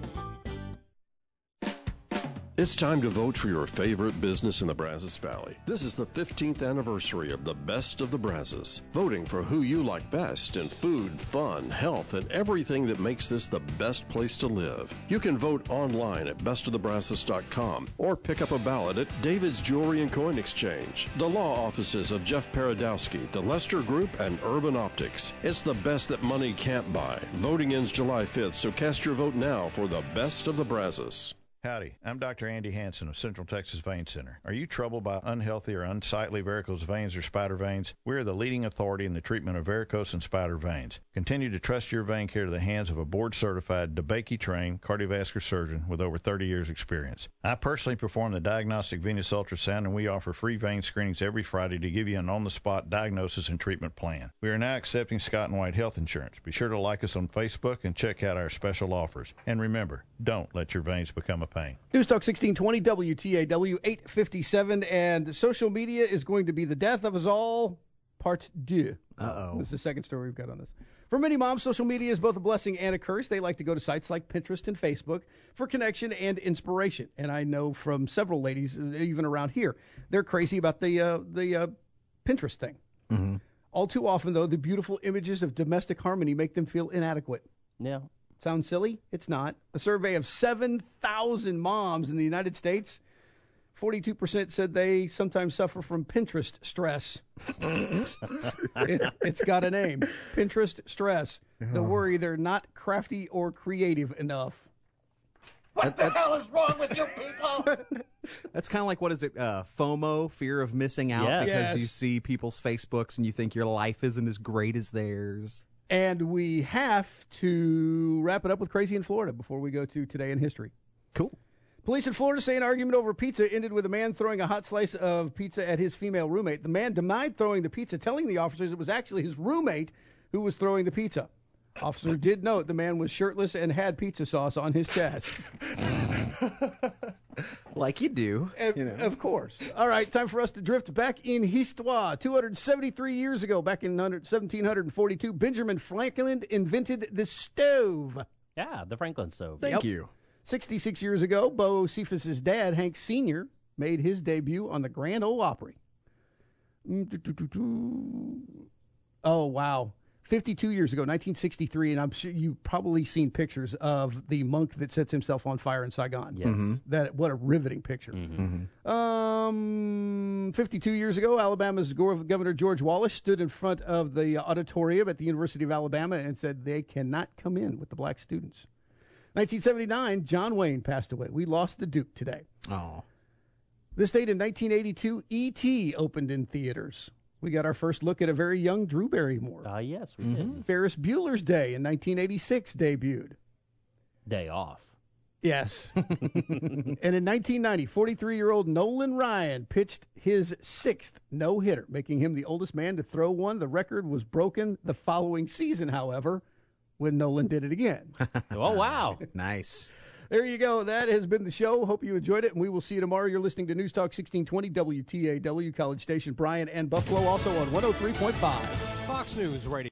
It's time to vote for your favorite business in the Brazos Valley. This is the fifteenth anniversary of the Best of the Brazos. Voting for who you like best in food, fun, health, and everything that makes this the best place to live. You can vote online at best of the brazos dot com or pick up a ballot at David's Jewelry and Coin Exchange, the law offices of Jeff Paradowski, the Lester Group, and Urban Optics. It's the best that money can't buy. Voting ends July fifth, so cast your vote now for the Best of the Brazos. Howdy, I'm Doctor Andy Hansen of Central Texas Vein Center. Are you troubled by unhealthy or unsightly varicose veins or spider veins? We are the leading authority in the treatment of varicose and spider veins. Continue to trust your vein care to the hands of a board-certified, DeBakey-trained cardiovascular surgeon with over thirty years' experience. I personally perform the diagnostic venous ultrasound, and we offer free vein screenings every Friday to give you an on-the-spot diagnosis and treatment plan. We are now accepting Scott and White Health Insurance. Be sure to like us on Facebook and check out our special offers. And remember, don't let your veins become a pain. News Talk sixteen twenty W T A W eight fifty-seven, and social media is going to be the death of us all, part deux. Uh-oh. This is the second story we've got on this. For many moms, social media is both a blessing and a curse. They like to go to sites like Pinterest and Facebook for connection and inspiration. And I know from several ladies, even around here, they're crazy about the, uh, the uh, Pinterest thing. Mm-hmm. All too often, though, the beautiful images of domestic harmony make them feel inadequate. Yeah. Sound silly? It's not. A survey of seven thousand moms in the United States, forty-two percent said they sometimes suffer from Pinterest stress. it, it's got a name. Pinterest stress. The worry they're not crafty or creative enough. What the hell is wrong with you people? That's kind of like, what is it, uh, FOMO, fear of missing out, Yes. because Yes. you see people's Facebooks and you think your life isn't as great as theirs. And we have to wrap it up with Crazy in Florida before we go to Today in History. Cool. Police in Florida say an argument over pizza ended with a man throwing a hot slice of pizza at his female roommate. The man denied throwing the pizza, telling the officers it was actually his roommate who was throwing the pizza. Officer did note the man was shirtless and had pizza sauce on his chest. Like you do. Of, you know. of course. All right, time for us to drift back in histoire. two hundred seventy-three years ago, back in seventeen forty-two, Benjamin Franklin invented the stove. Yeah, the Franklin stove. Thank Yep. you. sixty-six years ago, Bo Cephas's dad, Hank Senior, made his debut on the Grand Ole Opry. Oh, wow. fifty-two years ago, nineteen sixty-three, and I'm sure you've probably seen pictures of the monk that sets himself on fire in Saigon. Yes. Mhm. That What a riveting picture. Mm-hmm. Um, fifty-two years ago, Alabama's Governor George Wallace stood in front of the auditorium at the University of Alabama and said they cannot come in with the black students. nineteen seventy-nine, John Wayne passed away. We lost the Duke today. Oh. This date in nineteen eighty-two, E T opened in theaters. We got our first look at a very young Drew Barrymore. Ah, uh, yes, we mm-hmm. did. Ferris Bueller's Day in nineteen eighty-six debuted. day off. Yes. And in nineteen ninety, forty-three-year-old Nolan Ryan pitched his sixth no-hitter, making him the oldest man to throw one. The record was broken the following season, however, when Nolan did it again. Oh, wow. Nice. There you go. That has been the show. Hope you enjoyed it, and we will see you tomorrow. You're listening to News Talk sixteen twenty W T A W, College Station, Bryan and Buffalo, also on one oh three point five. Fox News Radio.